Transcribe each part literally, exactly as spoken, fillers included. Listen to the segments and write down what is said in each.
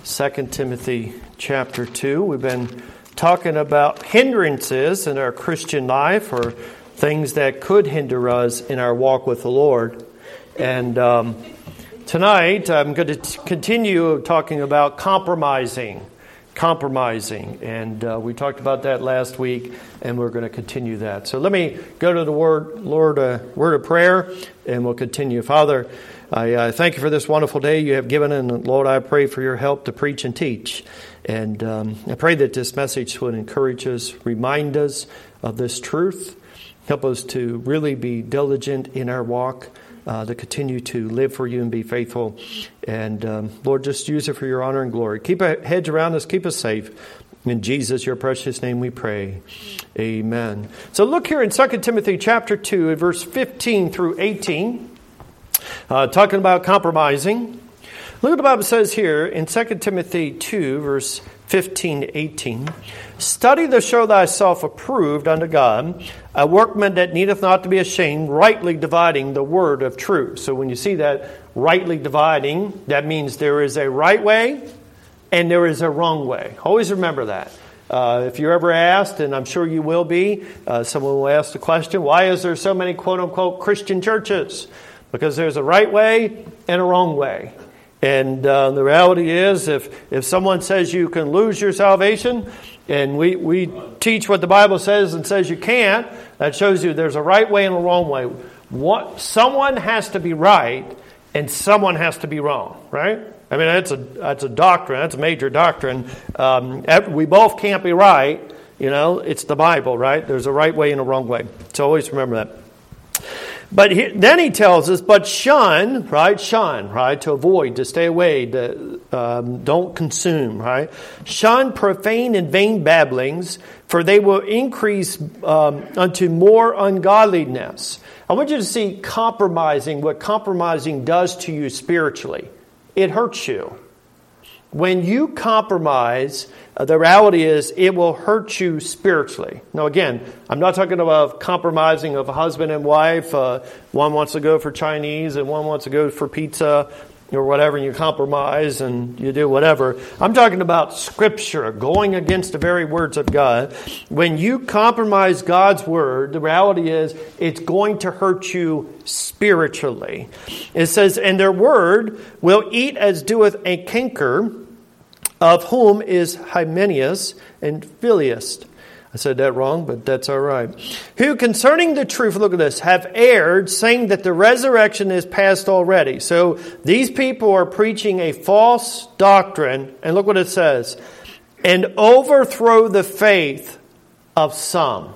Second Timothy chapter two. We've been talking about hindrances in our Christian life, or things that could hinder us in our walk with the Lord. And um, tonight I'm going to continue talking about compromising. Compromising. And uh, we talked about that last week, and we're going to continue that. So let me go to the word, Lord, uh, word of prayer, and we'll continue. Father, I uh, thank you for this wonderful day you have given, and Lord, I pray for your help to preach and teach. And um, I pray that this message would encourage us, remind us of this truth, help us to really be diligent in our walk, uh, to continue to live for you and be faithful. And um, Lord, just use it for your honor and glory. Keep a hedge around us, keep us safe. In Jesus, your precious name we pray. Amen. So look here in Second Timothy chapter two, verse fifteen through eighteen. Uh, talking about compromising. Look what the Bible says here in Second Timothy two, verse fifteen to eighteen. Study to show thyself approved unto God, a workman that needeth not to be ashamed, rightly dividing the word of truth. So when you see that rightly dividing, that means there is a right way and there is a wrong way. Always remember that. Uh, if you're ever asked, and I'm sure you will be, uh, someone will ask the question, why is there so many quote-unquote Christian churches? Because there's a right way and a wrong way. And uh, the reality is, if, if someone says you can lose your salvation, and we, we teach what the Bible says and says you can't, that shows you there's a right way and a wrong way. What, someone has to be right, and someone has to be wrong, right? I mean, that's a that's a doctrine. That's a major doctrine. Um, we both can't be right. You know, it's the Bible, right? There's a right way and a wrong way. So always remember that. But he, then he tells us, but shun, right? Shun, right? To avoid, to stay away, to, um, don't consume, right? Shun profane and vain babblings, for they will increase um, unto more ungodliness. I want you to see compromising, what compromising does to you spiritually. It hurts you. When you compromise, uh, the reality is it will hurt you spiritually. Now, again, I'm not talking about compromising of a husband and wife. Uh, one wants to go for Chinese and one wants to go for pizza or whatever, and you compromise and you do whatever. I'm talking about Scripture, going against the very words of God. When you compromise God's Word, the reality is it's going to hurt you spiritually. It says, and their word will eat as doeth a canker, of whom is Hymenaeus and Phileas. I said that wrong, but that's all right. Who concerning the truth, look at this, have erred, saying that the resurrection is past already. So these people are preaching a false doctrine, and look what it says, and overthrow the faith of some.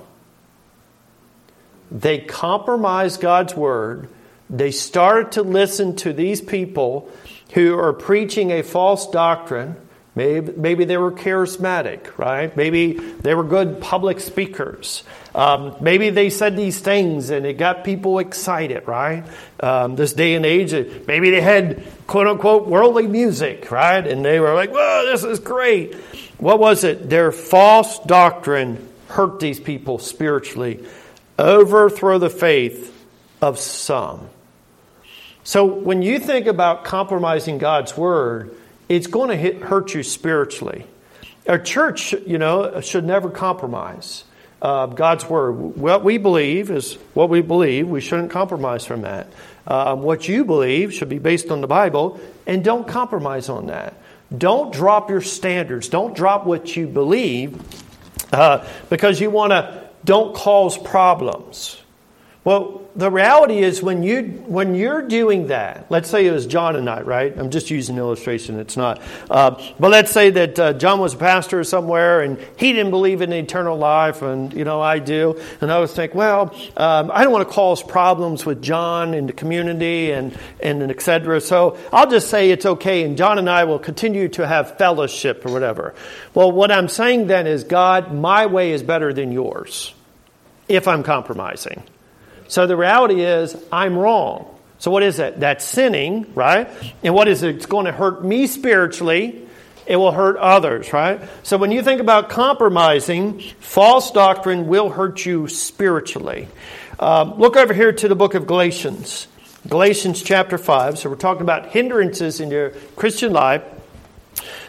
They compromised God's word. They started to listen to these people who are preaching a false doctrine. Maybe, maybe they were charismatic, right? Maybe they were good public speakers. Um, maybe they said these things and it got people excited, right? Um, this day and age, maybe they had quote-unquote worldly music, right? And they were like, whoa, this is great. What was it? Their false doctrine hurt these people spiritually. Overthrow the faith of some. So when you think about compromising God's word, it's going to hit, hurt you spiritually. Our church, you know, should never compromise uh, God's word. What we believe is what we believe. We shouldn't compromise from that. Uh, what you believe should be based on the Bible, and don't compromise on that. Don't drop your standards. Don't drop what you believe uh, because you want to. Don't cause problems. Well, the reality is when you when you're doing that, let's say it was John and I, right? I'm just using an illustration. It's not. Uh, but let's say that uh, John was a pastor somewhere and he didn't believe in eternal life, and you know I do. And I was think, well, um, I don't want to cause problems with John in the community and and et cetera. So I'll just say it's okay, and John and I will continue to have fellowship or whatever. Well, what I'm saying then is, God, my way is better than yours if I'm compromising. So the reality is, I'm wrong. So what is that? That's sinning, right? And what is it? It's going to hurt me spiritually. It will hurt others, right? So when you think about compromising, false doctrine will hurt you spiritually. Um, look over here to the book of Galatians. Galatians chapter five. So we're talking about hindrances in your Christian life.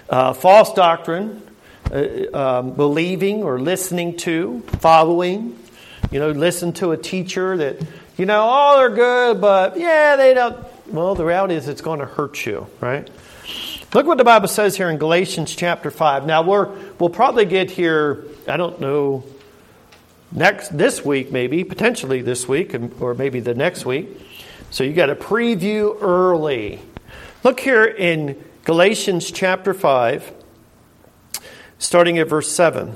Uh, false doctrine, uh, um, believing or listening to, following. You know, listen to a teacher that, you know, oh, they're good, but yeah, they don't. Well, the reality is it's going to hurt you, right? Look what the Bible says here in Galatians chapter five. Now, we're, we'll probably get here, I don't know, next this week maybe, potentially this week, or maybe the next week. So you got a preview early. Look here in Galatians chapter five, starting at verse seven.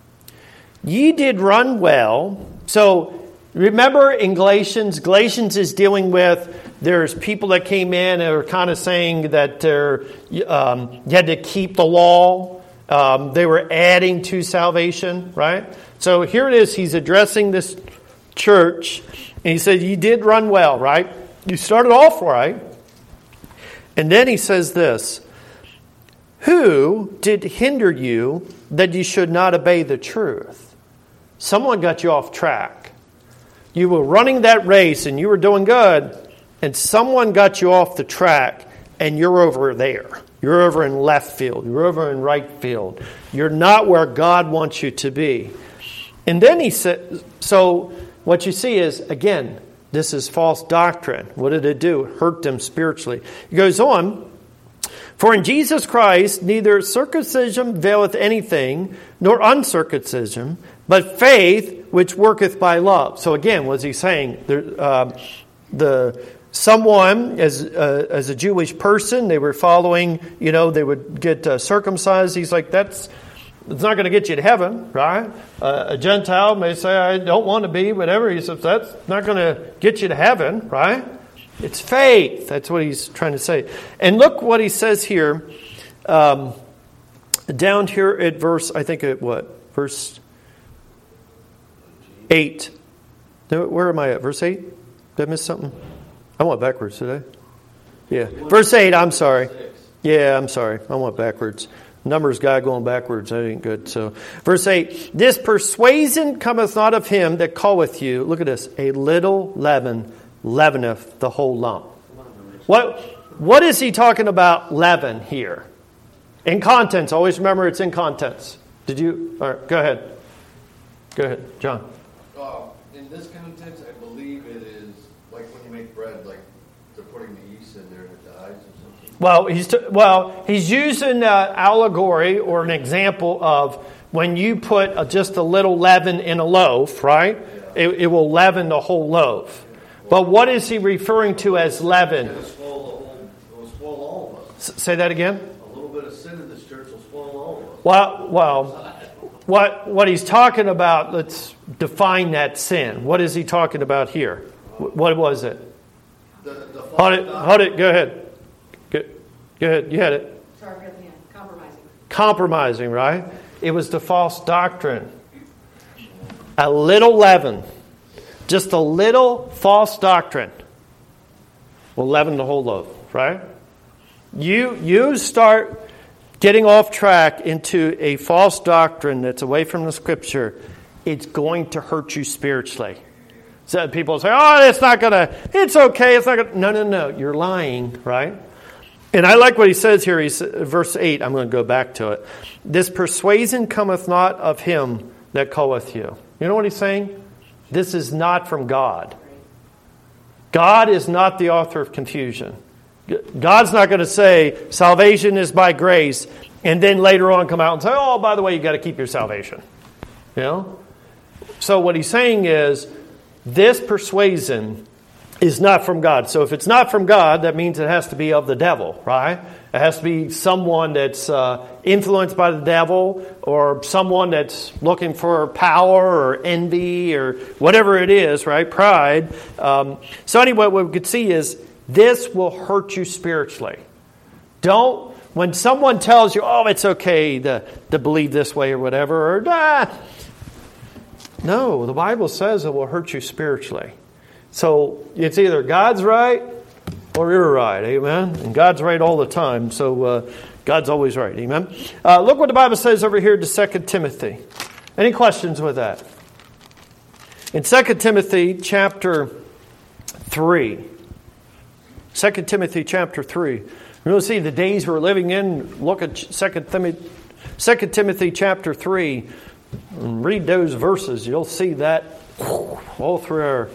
Ye did run well. So remember in Galatians, Galatians is dealing with, there's people that came in and are kind of saying that they're, um, you had to keep the law. Um, they were adding to salvation, right? So here it is. He's addressing this church. And he said, you did run well, right? You started off right. And then he says this. Who did hinder you that you should not obey the truth? Someone got you off track. You were running that race and you were doing good. And someone got you off the track and you're over there. You're over in left field. You're over in right field. You're not where God wants you to be. And then he said, so what you see is, again, this is false doctrine. What did it do? It hurt them spiritually. He goes on, for in Jesus Christ neither circumcision availeth anything, nor uncircumcision, but faith which worketh by love. So again, what's he saying? There, uh, the someone, as uh, as a Jewish person, they were following, you know, they would get uh, circumcised. He's like, that's it's not going to get you to heaven, right? Uh, a Gentile may say, I don't want to be, whatever. He says, that's not going to get you to heaven, right? It's faith. That's what he's trying to say. And look what he says here, um, down here at verse, I think at what? Verse eight. Where am I at? Verse eight? Did I miss something? I went backwards today. Yeah. Verse eight, I'm sorry. Yeah, I'm sorry. I went backwards. Numbers guy going backwards, that ain't good. So, verse eight, this persuasion cometh not of him that calleth you. Look at this. A little leaven leaveneth the whole lump. What, what is he talking about leaven here? In contents. Always remember it's in contents. Did you? All right, go ahead. Go ahead, John. Uh, in this context, I believe it is like when you make bread, like they're putting the yeast in there and it dies or something. Well, he's t- well he's using an allegory or an example of when you put a, just a little leaven in a loaf, right? Yeah. It, it will leaven the whole loaf. Yeah. Well, but what is he referring to as leaven? It will spoil, the whole, it will spoil all of us. S- say that again? A little bit of sin in this church will spoil all of us. Well, well. What what he's talking about, let's define that sin. What is he talking about here? What was it? The, the hold it, hold it, go ahead. Go, go ahead, you had it. Sorry, yeah, compromising. Compromising, right? It was the false doctrine. A little leaven, just a little false doctrine will leaven the whole loaf, right? You you start getting off track into a false doctrine that's away from the Scripture, it's going to hurt you spiritually. So people say, oh, it's not going to, it's okay, it's not going to. No, no, no, you're lying, right? And I like what he says here, he's, verse eight, I'm going to go back to it. This persuasion cometh not of him that calleth you. You know what he's saying? This is not from God. God is not the author of confusion. God's not going to say salvation is by grace and then later on come out and say, oh, by the way, you got to keep your salvation. You know? So what he's saying is this persuasion is not from God. So if it's not from God, that means it has to be of the devil, right? It has to be someone that's uh, influenced by the devil or someone that's looking for power or envy or whatever it is, right? Pride. Um, so anyway, what we could see is this will hurt you spiritually. Don't, when someone tells you, oh, it's okay to, to believe this way or whatever, or ah. No, the Bible says it will hurt you spiritually. So it's either God's right or you're right, amen? And God's right all the time, so uh, God's always right, amen? Uh, look what the Bible says over here to Second Timothy. Any questions with that? In Second Timothy chapter three, Second Timothy chapter three, You'll see the days we're living in. Look at Second Timothy, Second Timothy chapter three. And read those verses. You'll see that all through our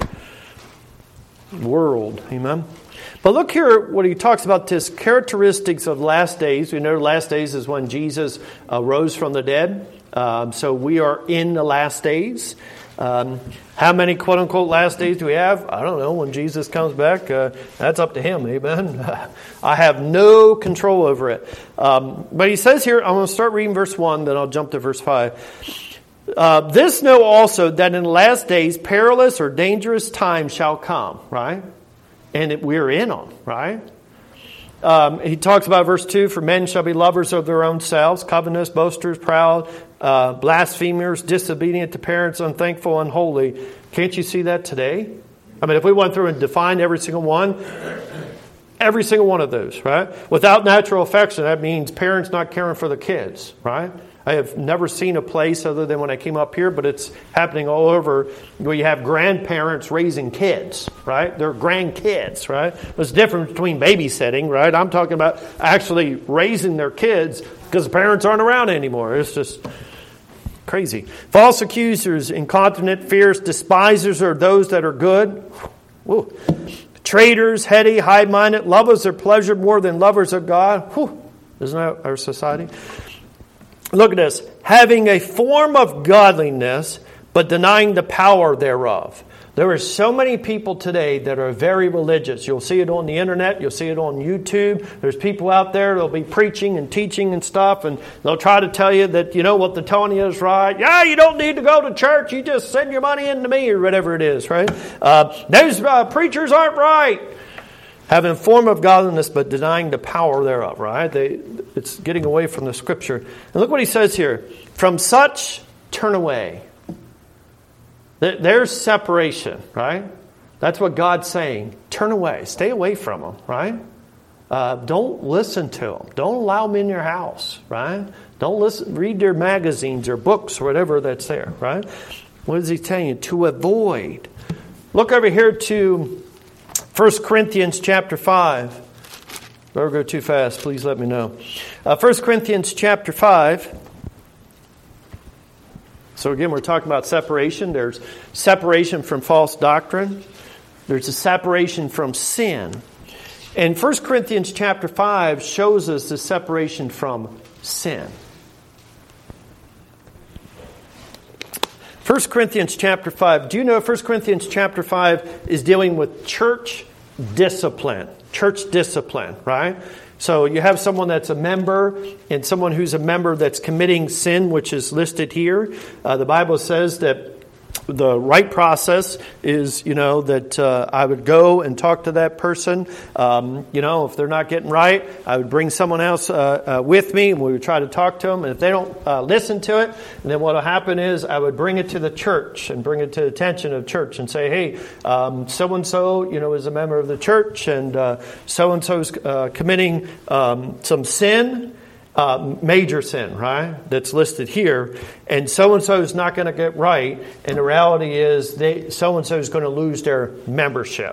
world. Amen. But look here what he talks about, this characteristics of last days. We know last days is when Jesus uh, rose from the dead. Um, so we are in the last days. Um, how many quote-unquote last days do we have? I don't know. When Jesus comes back, uh, that's up to him. Amen. I have no control over it. Um, but he says here, I'm going to start reading verse one, then I'll jump to verse five. Uh, this know also that in the last days perilous or dangerous times shall come, right? And it, we're in them, right? Um, he talks about verse two, for men shall be lovers of their own selves, covetous, boasters, proud, uh, blasphemers, disobedient to parents, unthankful, unholy. Can't you see that today? I mean, if we went through and defined every single one, every single one of those, right? Without natural affection, that means parents not caring for the kids, right? I have never seen a place other than when I came up here, but it's happening all over where you have grandparents raising kids, right? They're grandkids, right? There's a difference between babysitting, right? I'm talking about actually raising their kids because the parents aren't around anymore. It's just crazy. False accusers, incontinent, fierce, despisers are those that are good. Woo. Traitors, heady, high-minded, lovers of pleasure more than lovers of God. Whew. Isn't that our society? Look at this. Having a form of godliness, but denying the power thereof. There are so many people today that are very religious. You'll see it on the internet. You'll see it on YouTube. There's people out there that'll be preaching and teaching and stuff, and they'll try to tell you that, you know, what they're telling you is right. Yeah, you don't need to go to church. You just send your money into me or whatever it is, right? Uh, those uh, preachers aren't right. Having a form of godliness, but denying the power thereof, right? They, it's getting away from the Scripture. And look what he says here. From such, turn away. There's separation, right? That's what God's saying. Turn away. Stay away from them, right? Uh, don't listen to them. Don't allow them in your house, right? Don't listen. Read their magazines or books or whatever that's there, right? What is he telling you? To avoid. Look over here to First Corinthians chapter five. If I go too fast, please let me know. Uh, First Corinthians chapter five. So again, we're talking about separation. There's separation from false doctrine. There's a separation from sin. And First Corinthians chapter five shows us the separation from sin. First Corinthians chapter five. Do you know First Corinthians chapter five is dealing with church discipline? Church discipline, right? So you have someone that's a member and someone who's a member that's committing sin, which is listed here. Uh, the Bible says that the right process is, you know, that uh, I would go and talk to that person. Um, you know, if they're not getting right, I would bring someone else uh, uh, with me, and we would try to talk to them. And if they don't uh, listen to it, then what will happen is I would bring it to the church and bring it to the attention of church and say, hey, um, so-and-so, you know, is a member of the church, and uh, so-and-so is uh, committing um, some sin. Uh, major sin, right? That's listed here. And so-and-so is not going to get right. And the reality is they, so-and-so is going to lose their membership.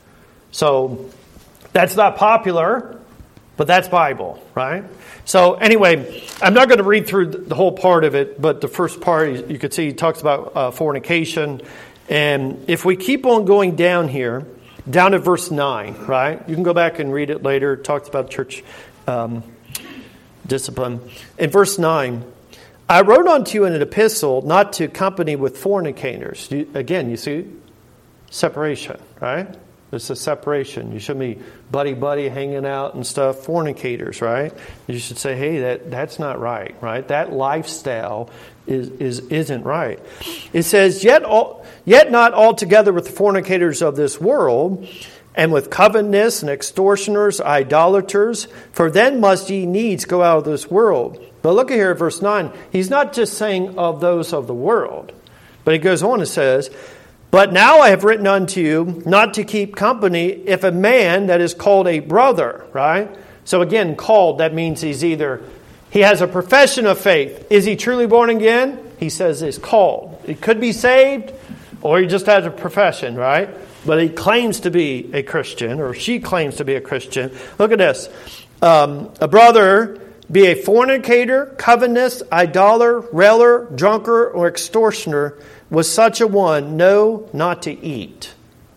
So that's not popular, but that's Bible, right? So anyway, I'm not going to read through the whole part of it, but the first part, you could see he talks about uh, fornication. And if we keep on going down here, down to verse nine, right? You can go back and read it later. It talks about church um discipline. In verse nine, I wrote unto you in an epistle not to company with fornicators. You, again, you see, separation, right? There's a separation. You shouldn't be buddy-buddy hanging out and stuff. Fornicators, right? You should say, hey, that, that's not right, right? That lifestyle is, is, isn't right. It says, yet, all, yet not altogether with the fornicators of this world, and with covetousness and extortioners, idolaters, for then must ye needs go out of this world. But look at here at verse nine. He's not just saying of those of the world, but he goes on and says, but now I have written unto you not to keep company if a man that is called a brother, right? So again, called, that means he's either, he has a profession of faith. Is he truly born again? He says is called. He could be saved, or he just has a profession, right? But he claims to be a Christian, or she claims to be a Christian. Look at this. Uh, um, a brother be a fornicator, covetous, idolater, railer, drunkard, or extortioner, with such a one know not to eat.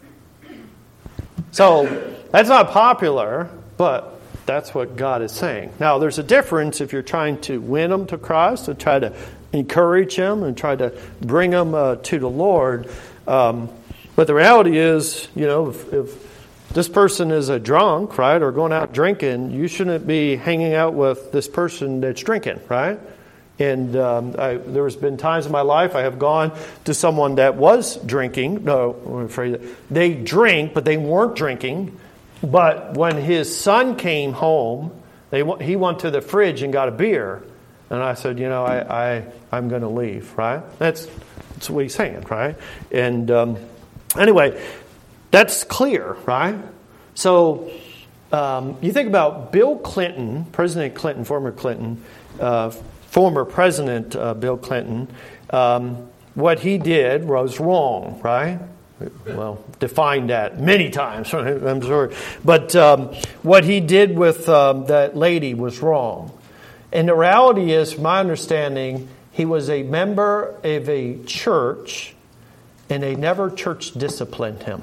So that's not popular, but that's what God is saying. Now, there's a difference if you're trying to win them to Christ and try to encourage them and try to bring them uh, to the Lord. Um, but the reality is, you know, if, if this person is a drunk, right, or going out drinking, you shouldn't be hanging out with this person that's drinking, right? And um, I, there has been times in my life I have gone to someone that was drinking. No, I'm afraid they drink, but they weren't drinking. But when his son came home, they he went to the fridge and got a beer. And I said, you know, I, I, I'm going to leave, right? That's, that's what he's saying, right? And um, anyway, that's clear, right? So um, you think about Bill Clinton, President Clinton, former Clinton, uh, former President uh, Bill Clinton. Um, what he did was wrong, right? Well, defined that many times, I'm sorry. But um, what he did with um, that lady was wrong. And the reality is, my understanding, he was a member of a church, and they never church disciplined him.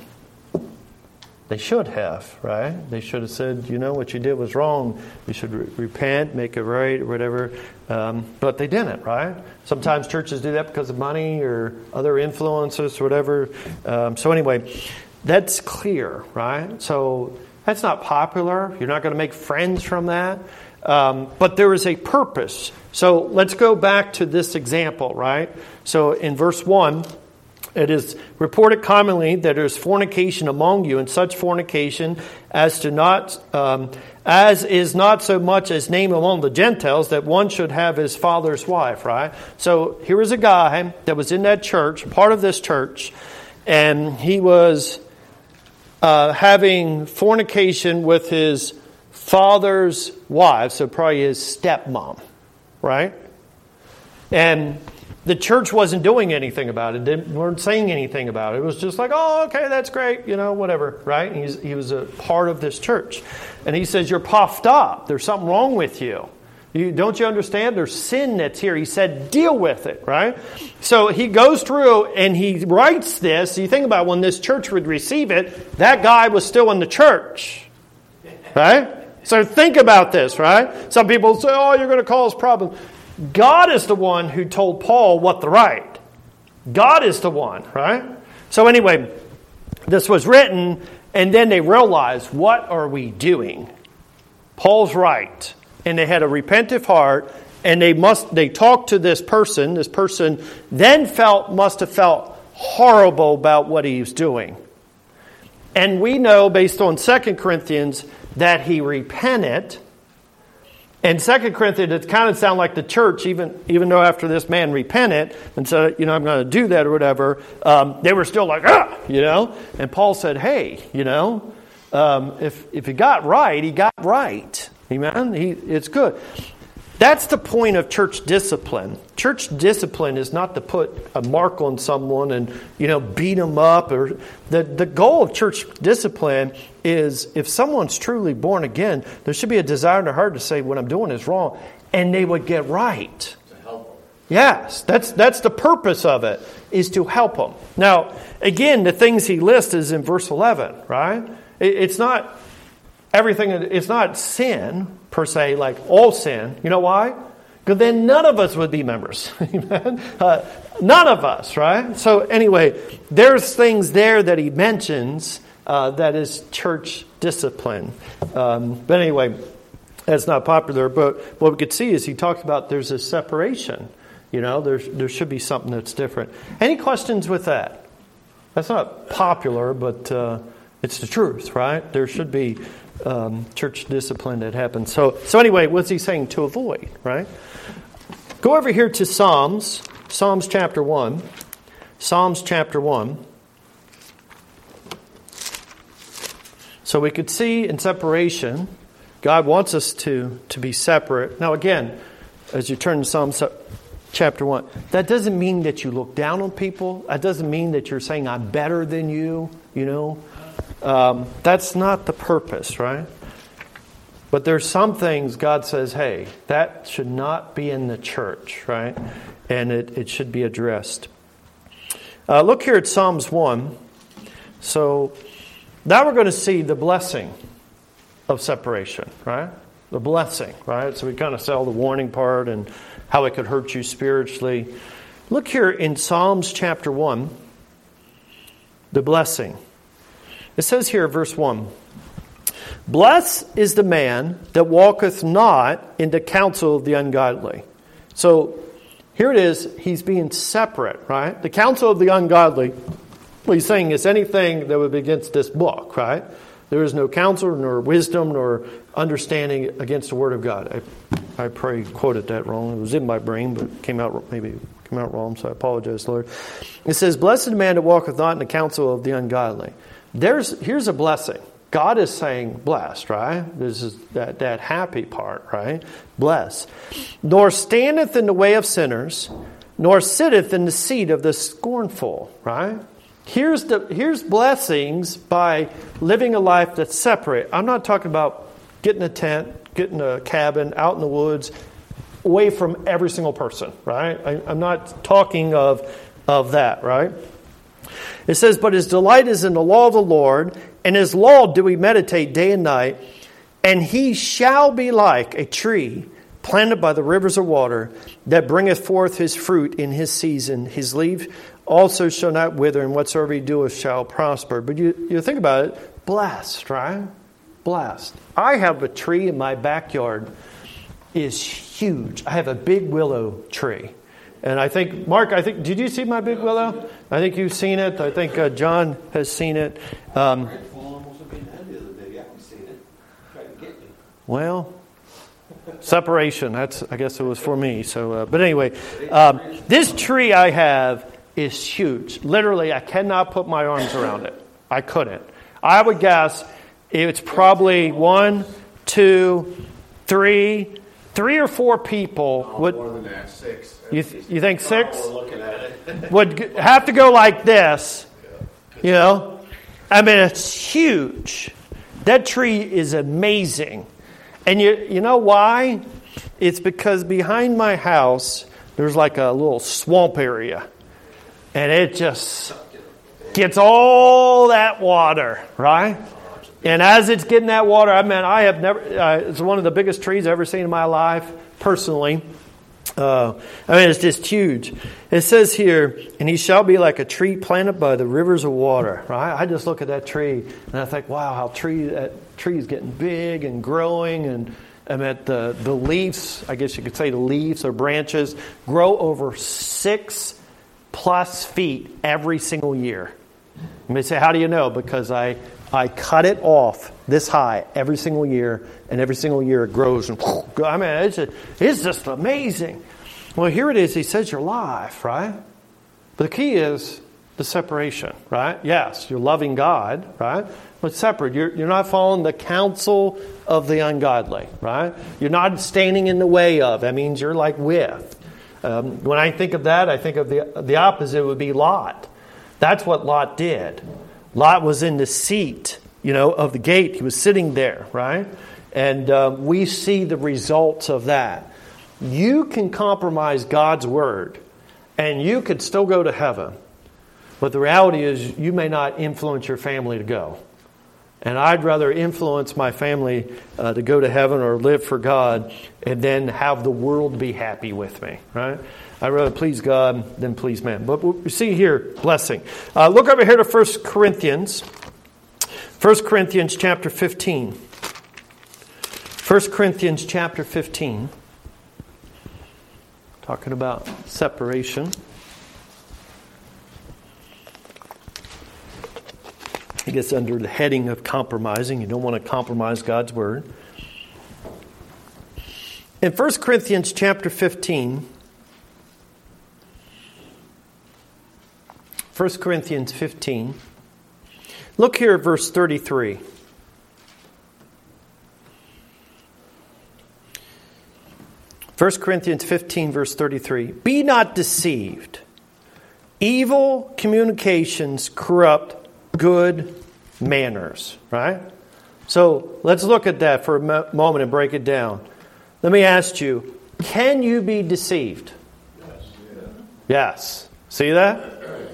They should have, right? They should have said, you know, what you did was wrong. You should re- repent, make it right, or whatever. Um, but they didn't, right? Sometimes churches do that because of money or other influences or whatever. Um, so anyway, that's clear, right? So that's not popular. You're not going to make friends from that. Um, but there is a purpose. So let's go back to this example, right? So in verse one, it is reported commonly that there is fornication among you, and such fornication as to not, um, as is not so much as named among the Gentiles, that one should have his father's wife, right? So here is a guy that was in that church, part of this church, and he was uh, having fornication with his father's wife, so probably his stepmom, right? And the church wasn't doing anything about it. They weren't saying anything about it. It was just like, oh, okay, that's great, you know, whatever, right? And he's, he was a part of this church. And he says, you're puffed up. There's something wrong with you. You don't you understand? There's sin that's here. He said, deal with it, right? So he goes through and he writes this. You think about when this church would receive it, that guy was still in the church, right? So think about this, right? Some people say, oh, you're going to cause problems. God is the one who told Paul what to write. God is the one, right? So anyway, this was written, and then they realized, what are we doing? Paul's right. And they had a repentant heart, and they must they talked to this person. This person then felt must have felt horrible about what he was doing. And we know, based on Second Corinthians, that he repented. And Second Corinthians, it kind of sounded like the church, even even though after this man repented and said, you know, I'm going to do that or whatever, um, they were still like, ah, you know. And Paul said, hey, you know, um, if if he got right, he got right. Amen? He, it's good. That's the point of church discipline. Church discipline is not to put a mark on someone and, you know, beat them up. Or the, the goal of church discipline is if someone's truly born again, there should be a desire in their heart to say, what I'm doing is wrong. And they would get right. To help them. Yes, that's, that's the purpose of it, is to help them. Now, again, the things he lists is in verse eleven, right? It, it's not everything, it's not sin per se, like all sin. You know why? Because then none of us would be members. uh, none of us, right? So anyway, there's things there that he mentions uh, that is church discipline. Um, but anyway, that's not popular. But what we could see is he talks about there's a separation. You know, there's, there should be something that's different. Any questions with that? That's not popular, but uh, it's the truth, right? There should be Um, church discipline that happens. So, so anyway, what's he saying? To avoid, right? Go over here to Psalms, Psalms chapter one. Psalms chapter one. So we could see in separation, God wants us to, to be separate. Now again, as you turn to Psalms chapter one, that doesn't mean that you look down on people. That doesn't mean that you're saying, I'm better than you, you know. Um, that's not the purpose, right? But there's some things God says, hey, that should not be in the church, right? And it, it should be addressed. Uh, look here at Psalms one. So now we're going to see the blessing of separation, right? The blessing, right? So we kind of saw the warning part and how it could hurt you spiritually. Look here in Psalms chapter one, the blessing. It says here, verse one, blessed is the man that walketh not in the counsel of the ungodly. So here it is, he's being separate, right? The counsel of the ungodly, what he's saying is anything that would be against this book, right? There is no counsel, nor wisdom, nor understanding against the Word of God. I, I pray quoted that wrong. It was in my brain, but it came out maybe came out wrong, so I apologize, Lord. It says, blessed the man that walketh not in the counsel of the ungodly. There's here's a blessing. God is saying blessed, right? This is that, that happy part, right? Blessed. Nor standeth in the way of sinners, nor sitteth in the seat of the scornful, right? Here's the here's blessings by living a life that's separate. I'm not talking about getting a tent, getting a cabin out in the woods, away from every single person, right? I, I'm not talking of, of that, right? It says, but his delight is in the law of the Lord, and his law do we meditate day and night, and he shall be like a tree planted by the rivers of water, that bringeth forth his fruit in his season. His leaf also shall not wither, and whatsoever he doeth shall prosper. But you, you think about it, blessed, right? Blessed. I have a tree in my backyard. Is huge. I have a big willow tree. And I think, Mark, I think, did you see my big willow? I think you've seen it. I think uh, John has seen it. Um, well, separation. That's, I guess it was for me. So, uh, but anyway, um, this tree I have is huge. Literally, I cannot put my arms around it. I couldn't. I would guess it's probably one, two, three, three or four people no, would. More than that, six. You th- you think six? Oh, we're looking at it. Would g- have to go like this. You know, I mean, it's huge. That tree is amazing. And you you know why? It's because behind my house, there's like a little swamp area. And it just gets all that water, right? And as it's getting that water, I mean, I have never, uh, it's one of the biggest trees I've ever seen in my life, personally. Uh, I mean, it's just huge. It says here, and he shall be like a tree planted by the rivers of water, right? I just look at that tree and I think, wow, how tree that tree is getting big and growing, and I mean, the the leaves, I guess you could say the leaves or branches grow over six plus feet every single year. You may say, how do you know? Because I I cut it off this high every single year, and every single year it grows. And I mean, it's just, it's just amazing. Well, here it is. He says your life, right? But the key is the separation, right? Yes, you're loving God, right? But separate. You're, you're not following the counsel of the ungodly, right? You're not standing in the way of. That means you're like with. Um, when I think of that, I think of the the opposite would be Lot. That's what Lot did. Lot was in the seat, you know, of the gate. He was sitting there, right? And uh, we see the results of that. You can compromise God's word, and you could still go to heaven. But the reality is you may not influence your family to go. And I'd rather influence my family uh, to go to heaven or live for God and then have the world be happy with me, right? I'd rather please God than please man. But we see here, blessing. Uh, look over here to First Corinthians. First Corinthians chapter fifteen. First Corinthians chapter fifteen. Talking about separation. I guess under the heading of compromising. You don't want to compromise God's word. In First Corinthians chapter fifteen, First Corinthians fifteen, look here at verse thirty-three. First Corinthians fifteen, verse thirty-three. Be not deceived. Evil communications corrupt good manners. Right? So let's look at that for a mo- moment and break it down. Let me ask you, can you be deceived? Yes. Yes. See that?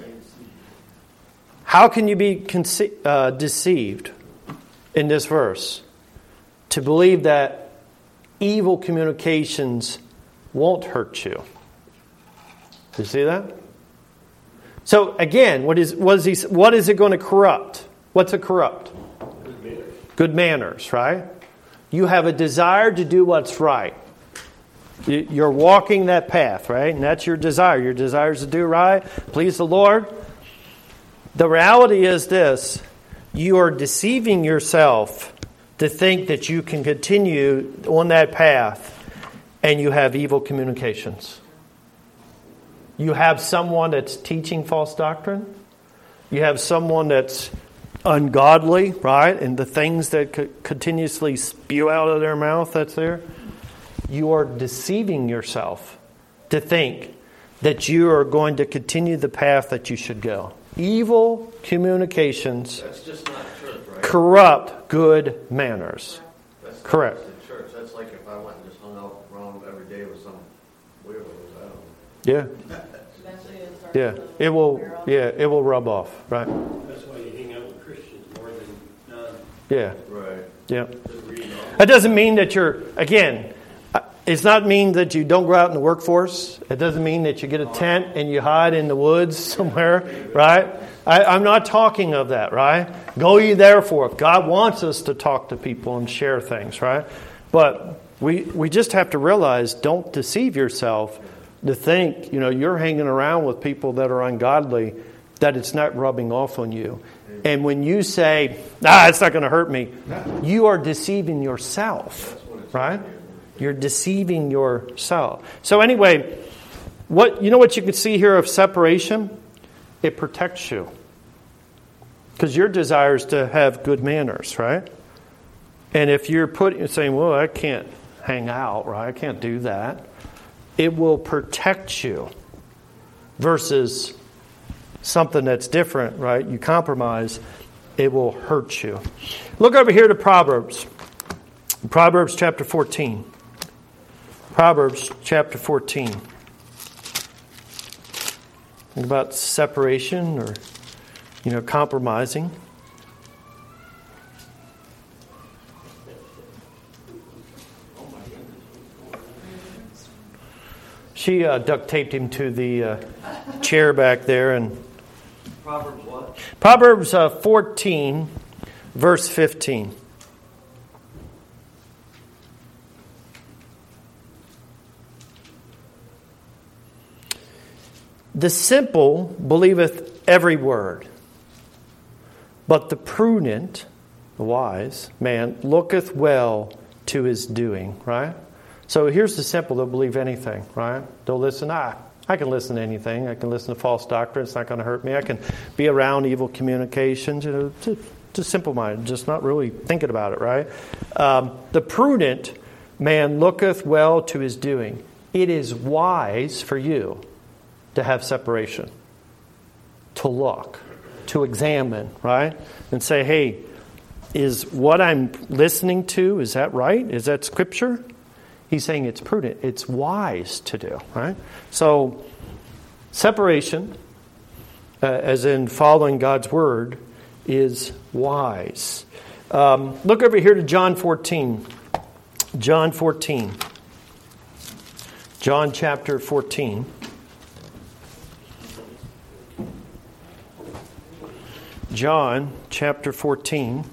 How can you be conce- uh, deceived in this verse? To believe that evil communications won't hurt you. You see that? So again, what is what is he, what is it going to corrupt? What's it corrupt? Good manners. Good manners, right? You have a desire to do what's right. You- You're walking that path, right? And that's your desire. Your desire is to do right, please the Lord. The reality is this: you are deceiving yourself to think that you can continue on that path and you have evil communications. You have someone that's teaching false doctrine. You have someone that's ungodly, right? And the things that co- continuously spew out of their mouth that's there. You are deceiving yourself to think that you are going to continue the path that you should go. Evil communications That's just not church, right? corrupt good manners. That's not Correct. just the church. That's like if I went and just hung out around every day with some weirdos. I don't know. Yeah, Eventually it starts yeah. to It will. wear off. Yeah, it will rub off. Right. That's why you hang out with Christians more than non. Yeah. Right. Yeah. Just reading all. That doesn't mean that you're, again, uh, it's not mean that you don't go out in the workforce. It doesn't mean that you get a tent and you hide in the woods somewhere, right? I, I'm not talking of that, right? Go ye therefore. God wants us to talk to people and share things, right? But we we just have to realize, don't deceive yourself to think, you know, you're hanging around with people that are ungodly, that it's not rubbing off on you. And when you say, ah, it's not going to hurt me, you are deceiving yourself, right? You're deceiving yourself. So anyway, what you know what you can see here of separation? It protects you. Because your desire is to have good manners, right? And if you're putting saying, well, I can't hang out, right? I can't do that. It will protect you versus something that's different, right? You compromise, it will hurt you. Look over here to Proverbs. Proverbs chapter fourteen. Proverbs chapter fourteen. Think about separation or, you know, compromising. She uh, duct taped him to the uh, chair back there. And Proverbs what? Proverbs uh, fourteen, verse fifteen. The simple believeth every word, but the prudent, the wise man, looketh well to his doing, right? So here's the simple, they'll believe anything, right? They'll listen, ah, I can listen to anything. I can listen to false doctrine. It's not going to hurt me. I can be around evil communications, you know, just, just simple minded, just not really thinking about it, right? Um, the prudent man looketh well to his doing. It is wise for you to have separation, to look, to examine, right? And say, hey, is what I'm listening to, is that right? Is that scripture? He's saying it's prudent. It's wise to do, right? So, separation, uh, as in following God's word, is wise. Um, look over here to John fourteen. John fourteen. John chapter fourteen. John chapter fourteen.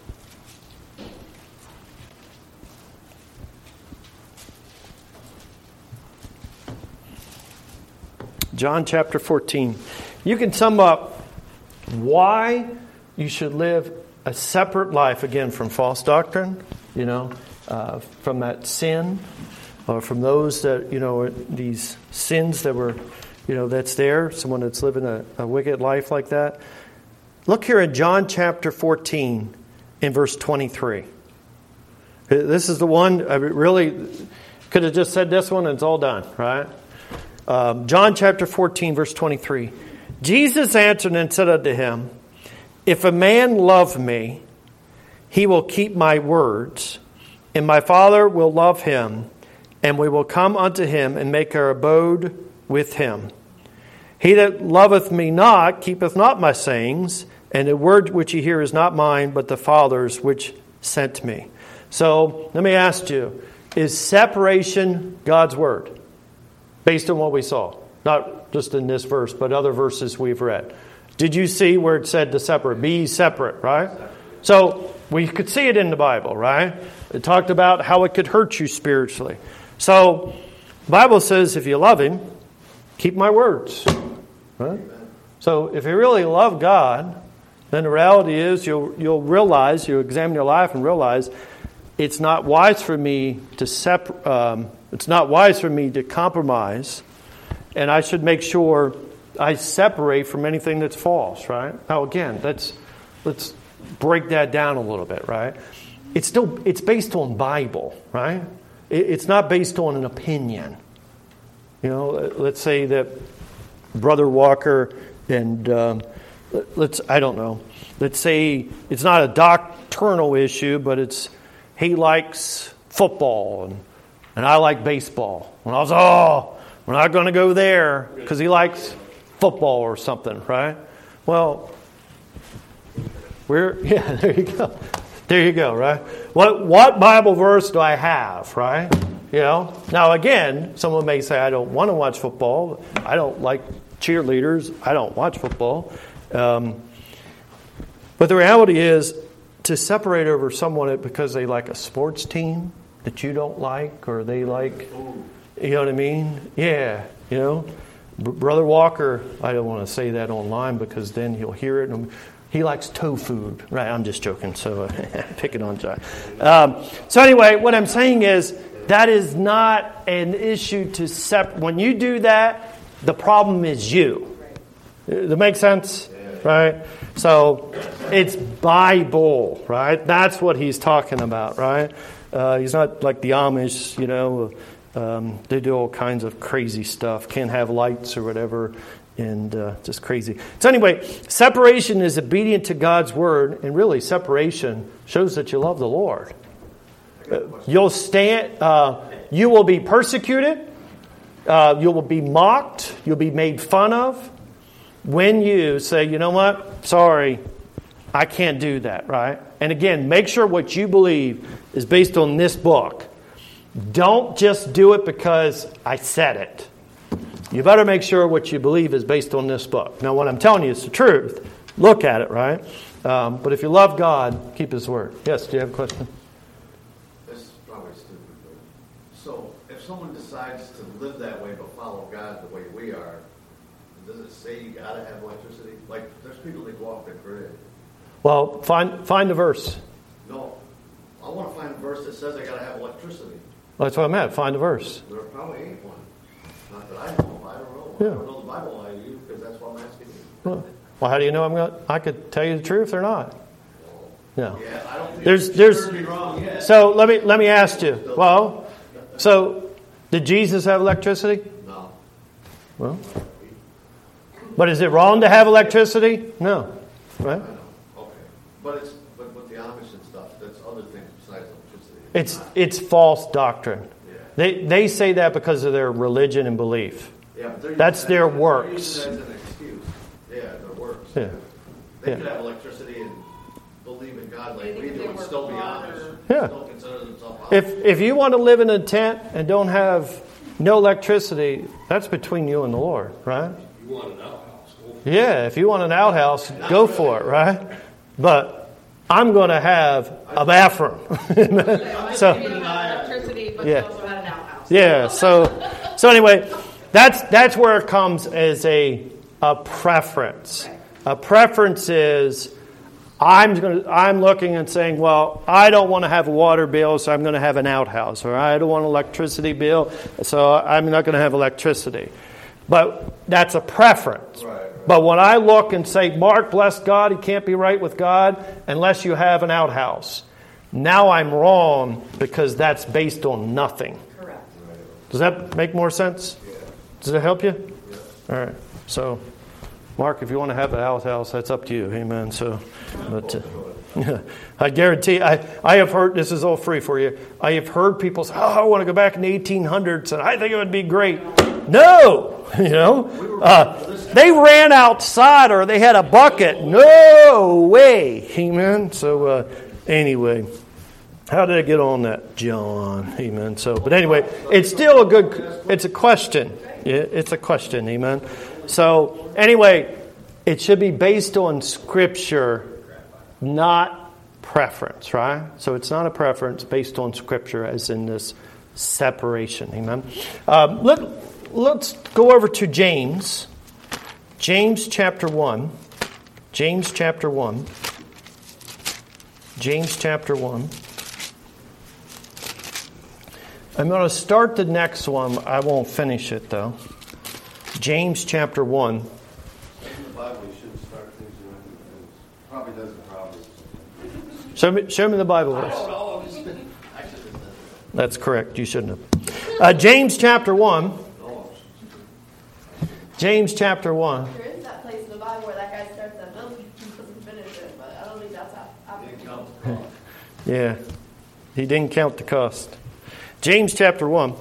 John chapter fourteen. You can sum up why you should live a separate life, again, from false doctrine, you know, uh, from that sin, or from those that, you know, these sins that were, you know, that's there, someone that's living a, a wicked life like that. Look here in John chapter fourteen in verse twenty-three. This is the one, I really could have just said this one and it's all done, right? Um, John chapter fourteen, verse twenty-three. Jesus answered and said unto him, if a man love me, he will keep my words, and my Father will love him, and we will come unto him and make our abode with him. He that loveth me not keepeth not my sayings, and the word which ye hear is not mine, but the Father's which sent me. So let me ask you, is separation God's word? Based on what we saw. Not just in this verse, but other verses we've read. Did you see where it said to separate? Be separate, right? So we could see it in the Bible, right? It talked about how it could hurt you spiritually. So the Bible says if you love him, keep my words. Right? So if you really love God, then the reality is you'll you'll realize, you'll examine your life and realize it's not wise for me to sep- um, it's not wise for me to compromise, and I should make sure I separate from anything that's false, right? Now again, let's let's break that down a little bit, right? It's still it's based on Bible, right? It, it's not based on an opinion. You know, let's say that Brother Walker and um, let's I don't know. Let's say it's not a doctrinal issue, but it's he likes football and and I like baseball. And I was oh, we're not going to go there because he likes football or something, right? Well, we're yeah. There you go. There you go. Right. What what Bible verse do I have? Right. You know, now again, someone may say, I don't want to watch football. I don't like cheerleaders. I don't watch football. Um, but the reality is to separate over someone because they like a sports team that you don't like or they like, you know what I mean? Yeah, you know. B- Brother Walker, I don't want to say that online because then he'll hear it. And he likes tofu. Right, I'm just joking. So uh, picking on John. Um, so anyway, what I'm saying is, that is not an issue to separate. When you do that, the problem is you. Does that make sense? Right? So it's Bible, right? That's what he's talking about, right? Uh, he's not like the Amish, you know. Um, they do all kinds of crazy stuff. Can't have lights or whatever. And uh, just crazy. So anyway, separation is obedient to God's word. And really, separation shows that you love the Lord. You'll stand. Uh, you will be persecuted. Uh, you will be mocked. You'll be made fun of when you say, "You know what? Sorry, I can't do that." Right? And again, make sure what you believe is based on this book. Don't just do it because I said it. You better make sure what you believe is based on this book. Now, what I'm telling you is the truth. Look at it, right? Um, but if you love God, keep His word. Yes. Do you have a question? So, if someone decides to live that way but follow God the way we are, does it say you got to have electricity? Like, there's people that go off the grid. Well, find find the verse. No, I want to find a verse that says I got to have electricity. Well, that's what I'm at. Find the verse. There probably ain't one. Not that I know. I don't know. Yeah. I don't know the Bible I use because that's what I'm asking you. Well, well, how do you know I'm going? I could tell you the truth or not. No. Yeah, I don't think There's you there's. heard me wrong yet. So let me let me ask you. Well. So, did Jesus have electricity? No. Well, but is it wrong to have electricity? No, right? I know. Okay, but it's but with the Amish and stuff, that's other things besides electricity. It's not. it's false doctrine. Yeah. They they say that because of their religion and belief. Yeah, but they're That's using their that, works. They're using that as an excuse. Yeah, their works. Yeah. They Yeah. could have electricity and believe in God like Maybe we they do and work still be harder. Amish. Yeah. Still consider themselves Amish. If if you want to live in a tent and don't have no electricity, that's between you and the Lord, right? You want an outhouse, go for it. Yeah, if you want an outhouse, go for it, right? But I'm going to have a bathroom. So, You don't have electricity, but Yeah. you also had an outhouse. yeah. So, so anyway, that's that's where it comes as a a preference. Right. A preference is I'm going to, I'm looking and saying, well, I don't want to have a water bill, so I'm going to have an outhouse, or I don't want an electricity bill, so I'm not going to have electricity. But that's a preference. Right, right. But when I look and say, Mark, bless God, he can't be right with God unless you have an outhouse. Now I'm wrong because that's based on nothing. Correct. Does that make more sense? Yeah. Does that help you? Yeah. All right. So Mark, if you want to have an outhouse, that's up to you. Amen. So, but uh, I guarantee, I, I have heard, this is all free for you, I have heard people say, oh, I want to go back in the eighteen hundreds, and I think it would be great. No! You know? Uh, they ran outside or they had a bucket. No way! Amen. So, uh, anyway. How did I get on that, John? Amen. So, but anyway, it's still a good, it's a question. It's a question. Amen. So, anyway, it should be based on Scripture, not preference, right? So it's not a preference based on Scripture as in this separation. Amen. Um, let, let's go over to James. James chapter one. James chapter one. James chapter one. I'm going to start the next one. I won't finish it, though. James chapter one. In the Bible, you shouldn't start things around things. Probably doesn't probably. Show me, show me the Bible verse. That's correct. You shouldn't have. Uh, James chapter one. James chapter one. There is that place in the Bible where that guy starts that building and doesn't finish it, but I don't think that's happening. Yeah. He didn't count the cost. James chapter one.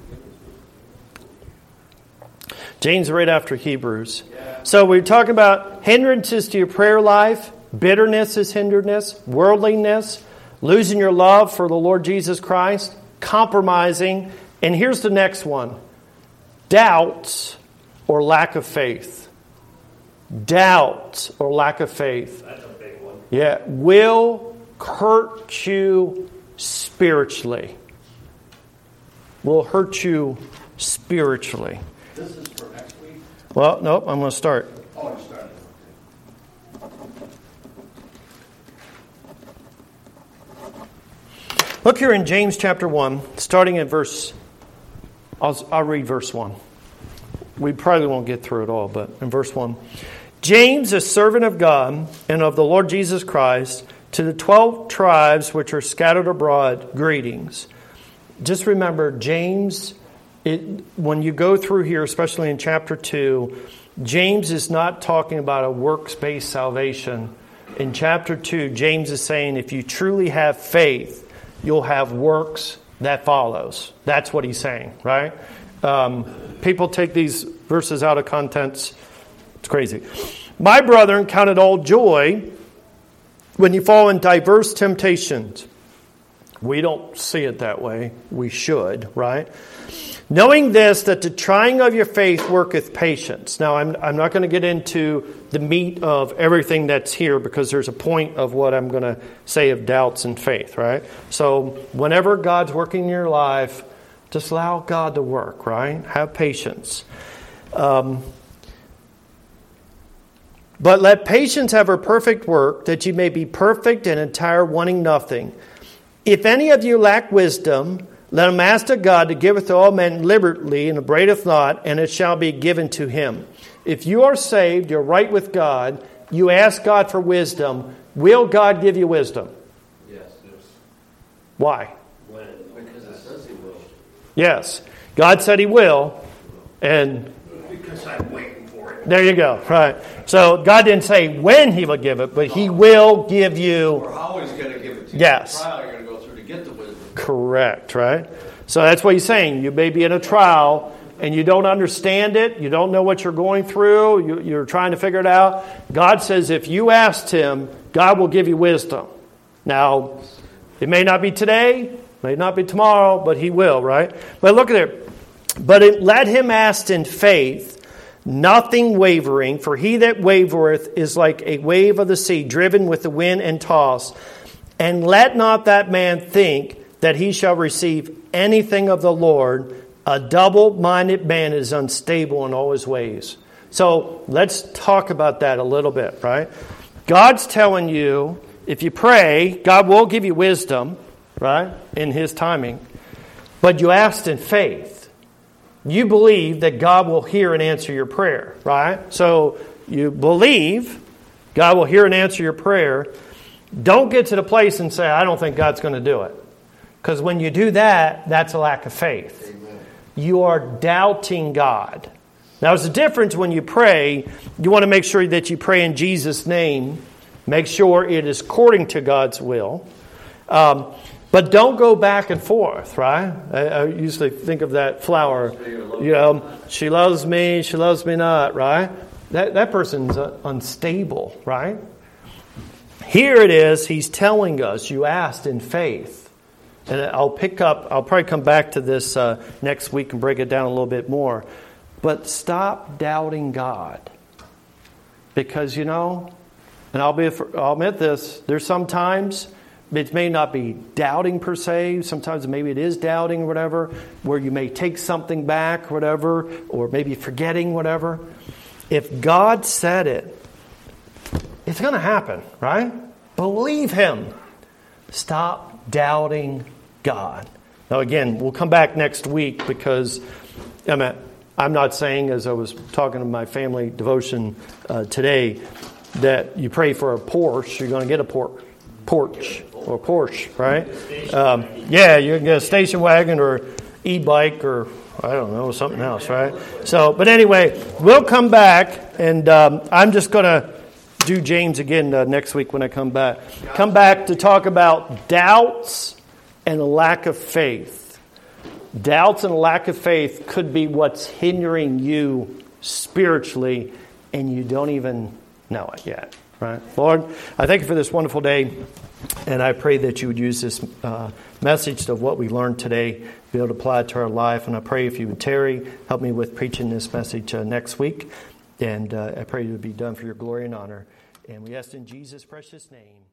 James right after Hebrews. So we're talking about hindrances to your prayer life. Bitterness is hindrance. Worldliness. Losing your love for the Lord Jesus Christ. Compromising. And here's the next one. Doubts or lack of faith. Doubts or lack of faith. That's a big one. Yeah. Will hurt you spiritually. Will hurt you spiritually. This is for next week? Well, nope, I'm going to start. Oh, you're starting. Look here in James chapter one, starting at verse, I'll, I'll read verse one. We probably won't get through it all, but in verse one. James, a servant of God and of the Lord Jesus Christ, to the twelve tribes which are scattered abroad, greetings. Just remember, James, it, when you go through here, especially in chapter two, James is not talking about a works-based salvation. In chapter two, James is saying if you truly have faith, you'll have works that follows. That's what he's saying, right? Um, people take these verses out of context. It's crazy. My brethren, count it all joy when you fall in diverse temptations. We don't see it that way. We should, right? Knowing this, that the trying of your faith worketh patience. Now, I'm, I'm not going to get into the meat of everything that's here because there's a point of what I'm going to say of doubts and faith, right? So whenever God's working in your life, just allow God to work, right? Have patience. Um, but let patience have her perfect work, that you may be perfect and entire, wanting nothing. If any of you lack wisdom, let him ask of God to giveth to all men liberally and upbraideth not, and it shall be given to him. If you are saved, you're right with God, you ask God for wisdom, will God give you wisdom? Yes. Yes. Why? When? Because it says he will. Yes. God said he will, and Because I'm waiting for it. there you go. Right. So God didn't say when he will give it, but he will give you. We're always going to give it to you. Yes. The trial you're going to go through to get the wisdom. Correct, right? So that's what he's saying. You may be in a trial and you don't understand it. You don't know what you're going through. You, you're trying to figure it out. God says if you asked him, God will give you wisdom. Now, it may not be today, may not be tomorrow, but he will, right? But look at it. But it, let him ask in faith, nothing wavering, for he that wavereth is like a wave of the sea, driven with the wind and tossed. And let not that man think that he shall receive anything of the Lord. A double-minded man is unstable in all his ways. So let's talk about that a little bit, right? God's telling you, if you pray, God will give you wisdom, right, in his timing. But you asked in faith. You believe that God will hear and answer your prayer, right? So you believe God will hear and answer your prayer. Don't get to the place and say, I don't think God's going to do it. Because when you do that, that's a lack of faith. Amen. You are doubting God. Now, there's a difference when you pray. You want to make sure that you pray in Jesus' name. Make sure it is according to God's will. Um, but don't go back and forth, right? I, I usually think of that flower. You know, she loves me, she loves me not, right? That, that person's unstable, right? Here it is, he's telling us, you asked in faith. And I'll pick up, I'll probably come back to this uh, next week and break it down a little bit more. But stop doubting God. Because, you know, and I'll, be, I'll admit this, there's sometimes it may not be doubting per se. Sometimes maybe it is doubting or whatever, where you may take something back or whatever, or maybe forgetting whatever. If God said it, it's going to happen, right? Believe Him. Stop doubting God. Now again, we'll come back next week because I mean, I'm not saying, as I was talking to my family devotion uh, today, that you pray for a Porsche, you're going to get a por- porch or Porsche, right? Um, yeah, you can get a station wagon or e-bike or I don't know, something else, right? So, but anyway, we'll come back, and um, I'm just going to do James again uh, next week when I come back. Come back to talk about doubts and a lack of faith. Doubts and a lack of faith could be what's hindering you spiritually, and you don't even know it yet, right? Lord, I thank you for this wonderful day, and I pray that you would use this uh, message of what we learned today, be able to apply it to our life. And I pray if you would, Terry, help me with preaching this message uh, next week. And uh, I pray it would be done for your glory and honor. And we ask in Jesus' precious name.